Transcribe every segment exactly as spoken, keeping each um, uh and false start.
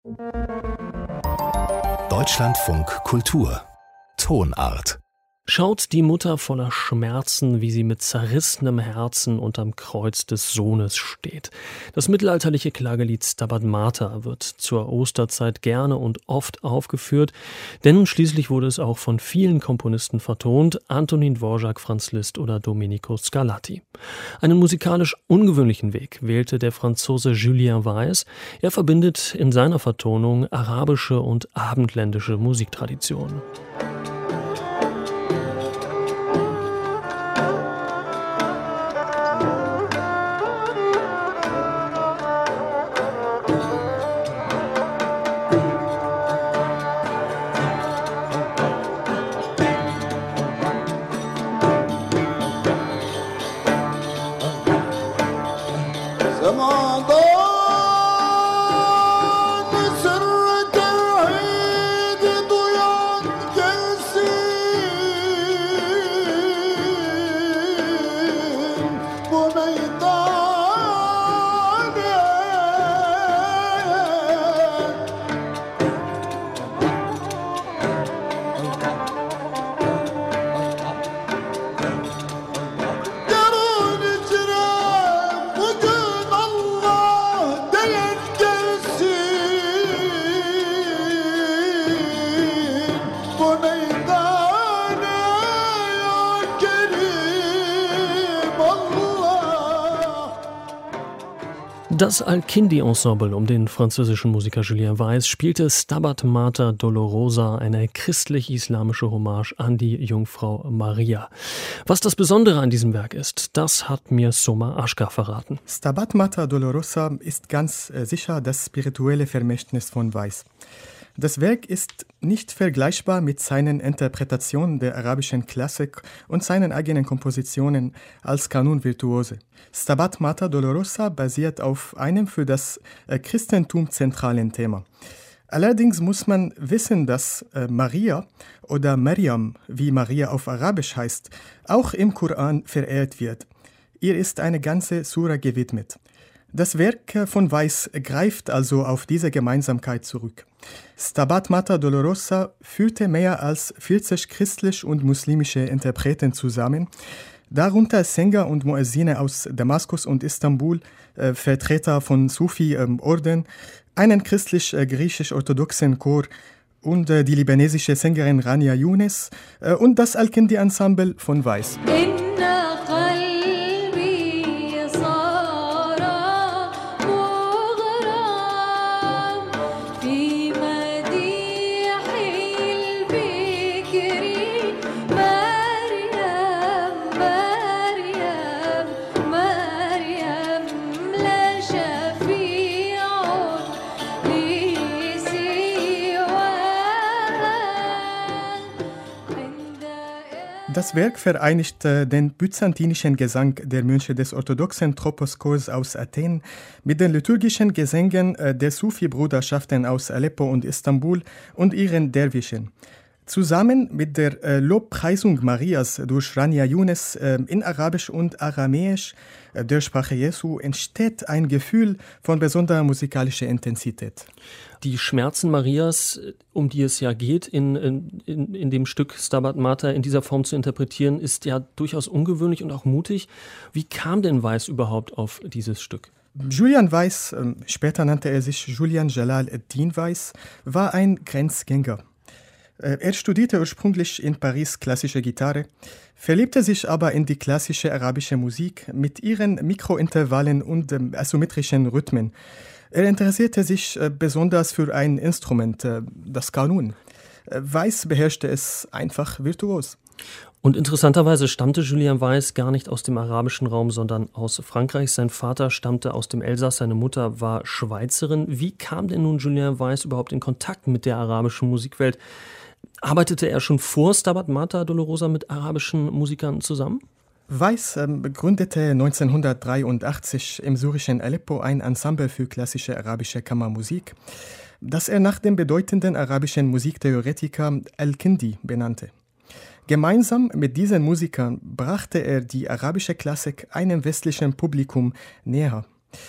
Deutschlandfunk Kultur Tonart. Schaut die Mutter voller Schmerzen, wie sie mit zerrissenem Herzen unterm Kreuz des Sohnes steht. Das mittelalterliche Klagelied Stabat Mater wird zur Osterzeit gerne und oft aufgeführt, denn schließlich wurde es auch von vielen Komponisten vertont, Antonin Dvorak, Franz Liszt oder Domenico Scarlatti. Einen musikalisch ungewöhnlichen Weg wählte der Franzose Julien Weiss. Er verbindet in seiner Vertonung arabische und abendländische Musiktraditionen. Das Al-Kindi-Ensemble um den französischen Musiker Julien Weiss spielte Stabat Mater Dolorosa, eine christlich-islamische Hommage an die Jungfrau Maria. Was das Besondere an diesem Werk ist, das hat mir Soma Ashkar verraten. Stabat Mater Dolorosa ist ganz sicher das spirituelle Vermächtnis von Weiss. Das Werk ist nicht vergleichbar mit seinen Interpretationen der arabischen Klassik und seinen eigenen Kompositionen als Kanonvirtuose. Stabat Mater Dolorosa basiert auf einem für das Christentum zentralen Thema. Allerdings muss man wissen, dass Maria oder Maryam, wie Maria auf Arabisch heißt, auch im Koran verehrt wird. Ihr ist eine ganze Sura gewidmet. Das Werk von Weiss greift also auf diese Gemeinsamkeit zurück. Stabat Mater Dolorosa führte mehr als vierzig christlich und muslimische Interpreten zusammen, darunter Sänger und Muezzine aus Damaskus und Istanbul, äh, Vertreter von Sufi-Orden, einen christlich-griechisch-orthodoxen Chor und äh, die libanesische Sängerin Rania Younes äh, und das Al-Kindi-Ensemble von Weiss. Das Werk vereinigt äh, den byzantinischen Gesang der Mönche des orthodoxen Troposchors aus Athen mit den liturgischen Gesängen äh, der Sufi-Bruderschaften aus Aleppo und Istanbul und ihren Derwischen. Zusammen mit der äh, Lobpreisung Marias durch Rania Younes äh, in Arabisch und Aramäisch, äh, der Sprache Jesu, entsteht ein Gefühl von besonderer musikalischer Intensität. Die Schmerzen Marias, um die es ja geht, in, in, in dem Stück Stabat Mater in dieser Form zu interpretieren, ist ja durchaus ungewöhnlich und auch mutig. Wie kam denn Weiss überhaupt auf dieses Stück? Julian Weiss, äh, später nannte er sich Julian Jalal ad-Din Weiss, war ein Grenzgänger. Er studierte ursprünglich in Paris klassische Gitarre, verliebte sich aber in die klassische arabische Musik mit ihren Mikrointervallen und ähm, asymmetrischen Rhythmen. Er interessierte sich äh, besonders für ein Instrument, äh, das Kanun. Äh, Weiss beherrschte es einfach virtuos. Und interessanterweise stammte Julien Weiss gar nicht aus dem arabischen Raum, sondern aus Frankreich. Sein Vater stammte aus dem Elsass, seine Mutter war Schweizerin. Wie kam denn nun Julien Weiss überhaupt in Kontakt mit der arabischen Musikwelt? Arbeitete er schon vor Stabat Mater Dolorosa mit arabischen Musikern zusammen? Weiss ähm, gründete neunzehnhundertdreiundachtzig im syrischen Aleppo ein Ensemble für klassische arabische Kammermusik, das er nach dem bedeutenden arabischen Musiktheoretiker Al-Kindi benannte. Gemeinsam mit diesen Musikern brachte er die arabische Klassik einem westlichen Publikum näher.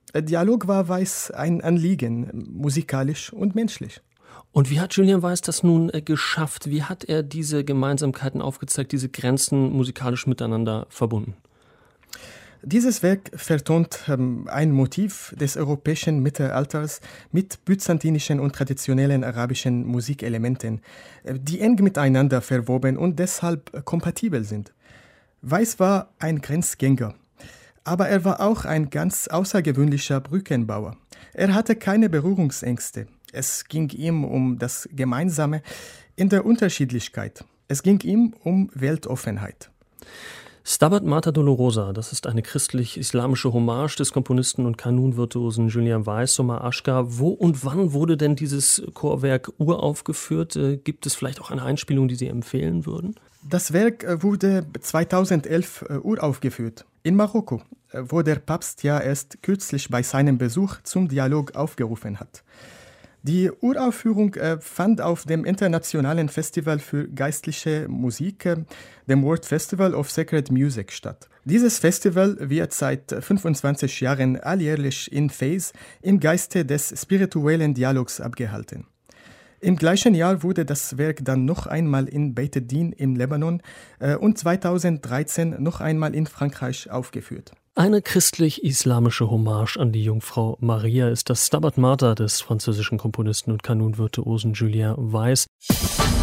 Der Dialog war Weiss ein Anliegen, musikalisch und menschlich. Und wie hat Julian Weiss das nun äh, geschafft? Wie hat er diese Gemeinsamkeiten aufgezeigt, diese Grenzen musikalisch miteinander verbunden? Dieses Werk vertont ähm, ein Motiv des europäischen Mittelalters mit byzantinischen und traditionellen arabischen Musikelementen, äh, die eng miteinander verwoben und deshalb äh, kompatibel sind. Weiss war ein Grenzgänger, aber er war auch ein ganz außergewöhnlicher Brückenbauer. Er hatte keine Berührungsängste. Es ging ihm um das Gemeinsame in der Unterschiedlichkeit. Es ging ihm um Weltoffenheit. Stabat Mater Dolorosa, das ist eine christlich-islamische Hommage des Komponisten und Kanun-Virtuosen Julian Weiss, Sommer Ashkar. Wo und wann wurde denn dieses Chorwerk uraufgeführt? Äh, gibt es vielleicht auch eine Einspielung, die Sie empfehlen würden? Das Werk wurde zweitausendelf äh, uraufgeführt in Marokko, äh, wo der Papst ja erst kürzlich bei seinem Besuch zum Dialog aufgerufen hat. Die Uraufführung äh, fand auf dem Internationalen Festival für geistliche Musik, äh, dem World Festival of Sacred Music, statt. Dieses Festival wird seit fünfundzwanzig Jahren alljährlich in Fez im Geiste des spirituellen Dialogs abgehalten. Im gleichen Jahr wurde das Werk dann noch einmal in Beit Din im Libanon äh, und zweitausenddreizehn noch einmal in Frankreich aufgeführt. Eine christlich-islamische Hommage an die Jungfrau Maria ist das Stabat Mater des französischen Komponisten und Kanun-Virtuosen Julian Weiss.